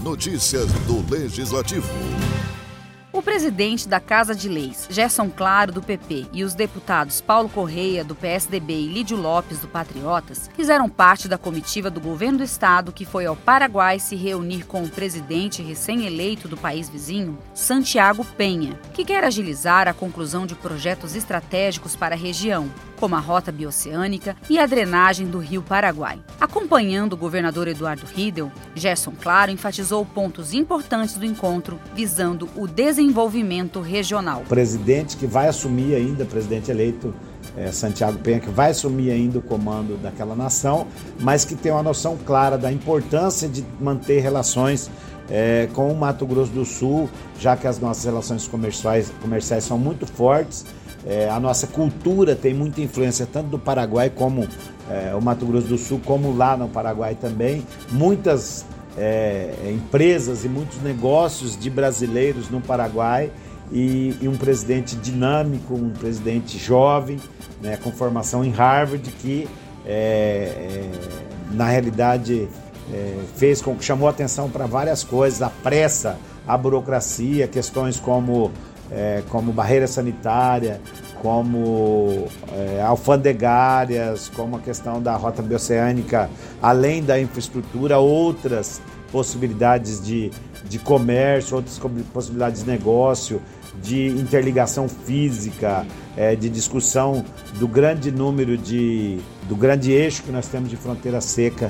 Notícias do Legislativo. O presidente da Casa de Leis, Gerson Claro, do PP, e os deputados Paulo Correia, do PSDB, e Lídio Lopes, do Patriotas, fizeram parte da comitiva do governo do estado que foi ao Paraguai se reunir com o presidente recém-eleito do país vizinho, Santiago Penha, que quer agilizar a conclusão de projetos estratégicos para a região, como a Rota Bioceânica e a drenagem do Rio Paraguai. Acompanhando o governador Eduardo Riedel, Gerson Claro enfatizou pontos importantes do encontro, visando o desenvolvimento regional. O presidente que vai assumir ainda, presidente eleito, Santiago Penha, que vai assumir ainda o comando daquela nação, mas que tem uma noção clara da importância de manter relações com o Mato Grosso do Sul, já que as nossas relações comerciais são muito fortes. A nossa cultura tem muita influência tanto do Paraguai como o Mato Grosso do Sul, como lá no Paraguai também. Muitas empresas e muitos negócios de brasileiros no Paraguai e um presidente dinâmico, um presidente jovem, né, com formação em Harvard, que na realidade chamou atenção para várias coisas, a pressa, a burocracia, questões como barreira sanitária, como alfandegárias, como a questão da Rota Bioceânica, além da infraestrutura, outras possibilidades de comércio, outras possibilidades de negócio, de interligação física, de discussão do grande número do grande eixo que nós temos de fronteira seca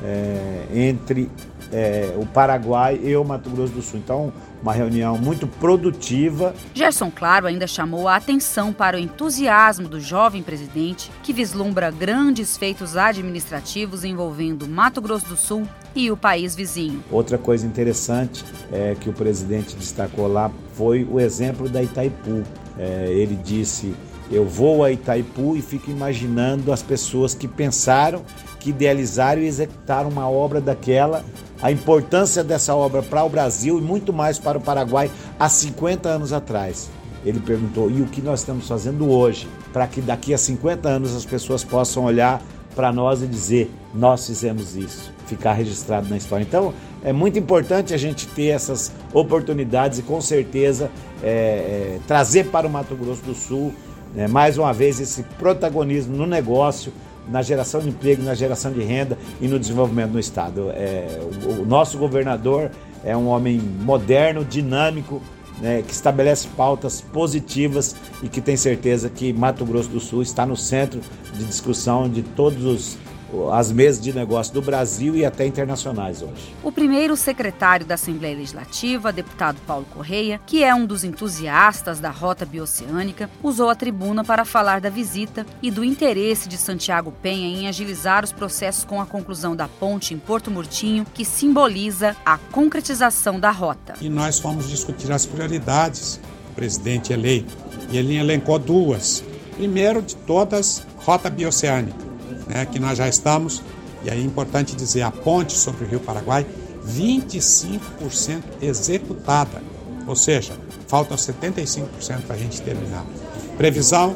entre o Paraguai e o Mato Grosso do Sul. Então, uma reunião muito produtiva. Gerson Claro ainda chamou a atenção para o entusiasmo do jovem presidente, que vislumbra grandes feitos administrativos envolvendo Mato Grosso do Sul e o país vizinho. Outra coisa interessante que o presidente destacou lá foi o exemplo da Itaipu. Ele disse: eu vou a Itaipu e fico imaginando as pessoas que pensaram, que idealizaram e executaram uma obra daquela, a importância dessa obra para o Brasil e muito mais para o Paraguai há 50 anos atrás. Ele perguntou: e o que nós estamos fazendo hoje para que daqui a 50 anos as pessoas possam olhar para nós e dizer: nós fizemos isso, ficar registrado na história. Então, é muito importante a gente ter essas oportunidades e, com certeza, trazer para o Mato Grosso do Sul, mais uma vez, esse protagonismo no negócio, na geração de emprego, na geração de renda e no desenvolvimento do estado. O nosso governador é um homem moderno, dinâmico, que estabelece pautas positivas e que tem certeza que Mato Grosso do Sul está no centro de discussão de todas as mesas de negócio do Brasil e até internacionais hoje. O primeiro secretário da Assembleia Legislativa, deputado Paulo Correia, que é um dos entusiastas da Rota Bioceânica, usou a tribuna para falar da visita e do interesse de Santiago Penha em agilizar os processos com a conclusão da ponte em Porto Murtinho, que simboliza a concretização da rota. E nós fomos discutir as prioridades do presidente eleito, e ele elencou duas. Primeiro de todas, Rota Bioceânica, que nós já estamos, e aí é importante dizer, a ponte sobre o Rio Paraguai, 25% executada, ou seja, faltam 75% para a gente terminar. Previsão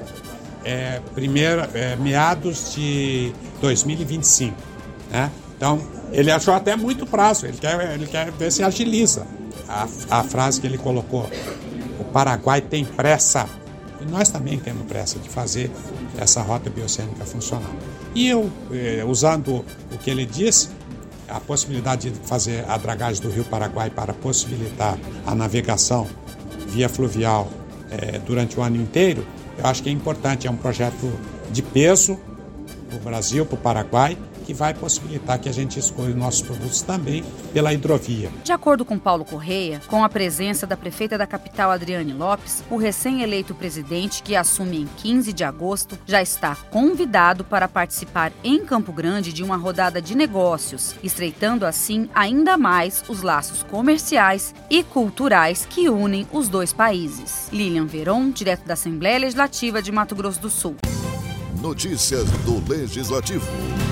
meados de 2025. Então, ele achou até muito prazo, ele quer ver se agiliza. A frase que ele colocou: o Paraguai tem pressa, e nós também temos pressa de fazer essa Rota Bioceânica funcionar. E eu, usando o que ele disse, a possibilidade de fazer a dragagem do Rio Paraguai para possibilitar a navegação via fluvial durante o ano inteiro, eu acho que é importante, é um projeto de peso para o Brasil, para o Paraguai, que vai possibilitar que a gente escolha nossos produtos também pela hidrovia. De acordo com Paulo Correia, com a presença da prefeita da capital, Adriane Lopes, o recém-eleito presidente, que assume em 15 de agosto, já está convidado para participar em Campo Grande de uma rodada de negócios, estreitando assim ainda mais os laços comerciais e culturais que unem os dois países. Lilian Veron, direto da Assembleia Legislativa de Mato Grosso do Sul. Notícias do Legislativo.